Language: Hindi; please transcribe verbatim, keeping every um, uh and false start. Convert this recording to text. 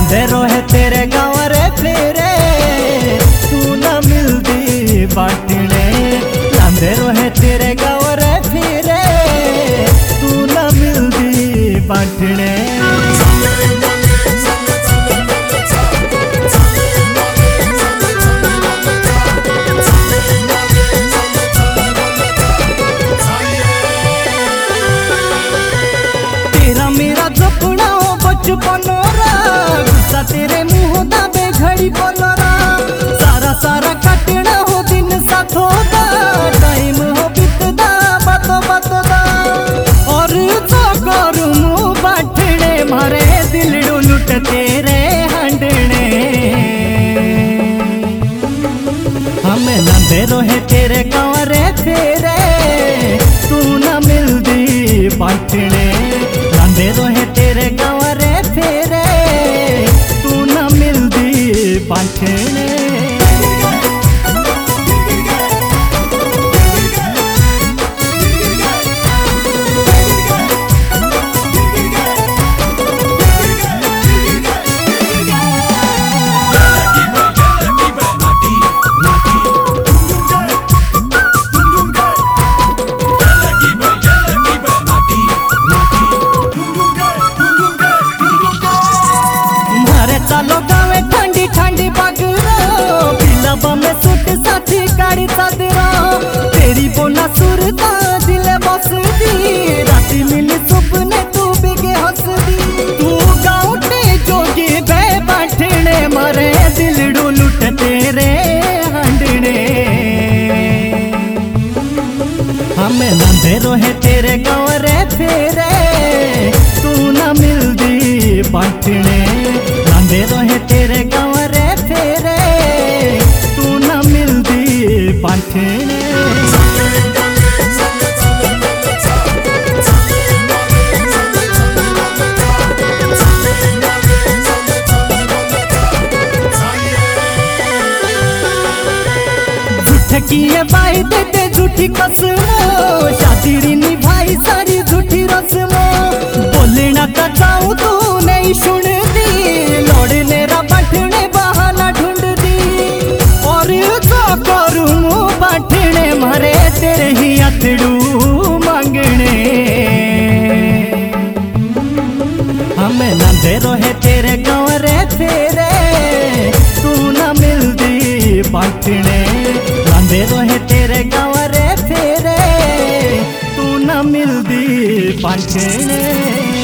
लांदे रोहे तेरे गाँव रे फेरे तू न मिलदी बाटने। लांदे रोहे तेरे गाँव रे फेरे तू न मिलदी बाटने। तेरा मेरा सपना हो बचपन गुस्सा तेरे मुँह दाबे घड़ी पलरा। सारा सारा कटना हो दिन साथ होता टाइम हो बीतदा बातो बातो दा। और जो करूँ मुँह बाटने मारे दिलड़ू लुट तेरे हंडने। हमें लांदे रोहे तेरे गाँव रे फेरे तू न मिलदी बाटने। लांदे रोहे तेरे गाँव रे फेरे तू न मिलदी बाटने। चालो गावे ठंडी ठंडी बगरो पिलाबा में सूट साथी गाड़ी चादरा। तेरी बोला सुरता दिल बस दी राती मिली सुपने तू बिगे हंस दी। तू गाउटे जोगी बे बाटने मारे दिलड़ू लुट तेरे हंडने। हमें लांदे रोहे तेरे गाँव रे फेरे तू न मिलदी बाटने। लांदे रोहे तेरे गाँव रे फेरे तू न मिलदी बाटने। किए बाई देते झूठी कसमो शादी निभाई सारी झूठी रस्मो। बोलना का चाहूँ तू नहीं सुनती लौड़ने रा बाटने बहाना ढूंढती। और जो करूँ मुँह बाटने मारे तेरे ही अतड़ू मांगने। हमें लांदे रोहे तेरे गाँव रे फेरे तू न मिलदी बाटने। लांदे रोहे तेरे गाँव रे फेरे तू न मिलदी बाटने।